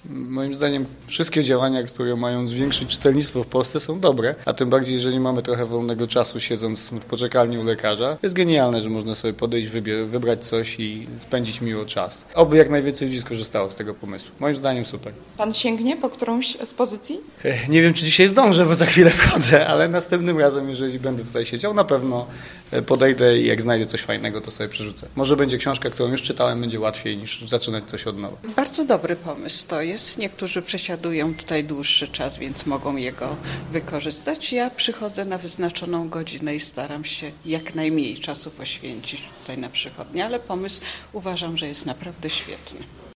Moim zdaniem wszystkie działania, które mają zwiększyć czytelnictwo w Polsce są dobre, a tym bardziej, jeżeli mamy trochę wolnego czasu siedząc w poczekalni u lekarza. Jest genialne, że można sobie podejść, wybrać coś i spędzić miło czas. Oby jak najwięcej ludzi skorzystało z tego pomysłu. Moim zdaniem super. Pan sięgnie po którąś z pozycji? Nie wiem, czy dzisiaj zdążę, bo za chwilę wchodzę, ale następnym razem, jeżeli będę tutaj siedział, na pewno podejdę i jak znajdę coś fajnego, to sobie przerzucę. Może będzie książka, którą już czytałem, będzie łatwiej niż zaczynać coś od nowa. Bardzo dobry pomysł to jest. Niektórzy przesiadują tutaj dłuższy czas, więc mogą jego wykorzystać. Ja przychodzę na wyznaczoną godzinę i staram się jak najmniej czasu poświęcić tutaj na przychodnię, ale pomysł uważam, że jest naprawdę świetny.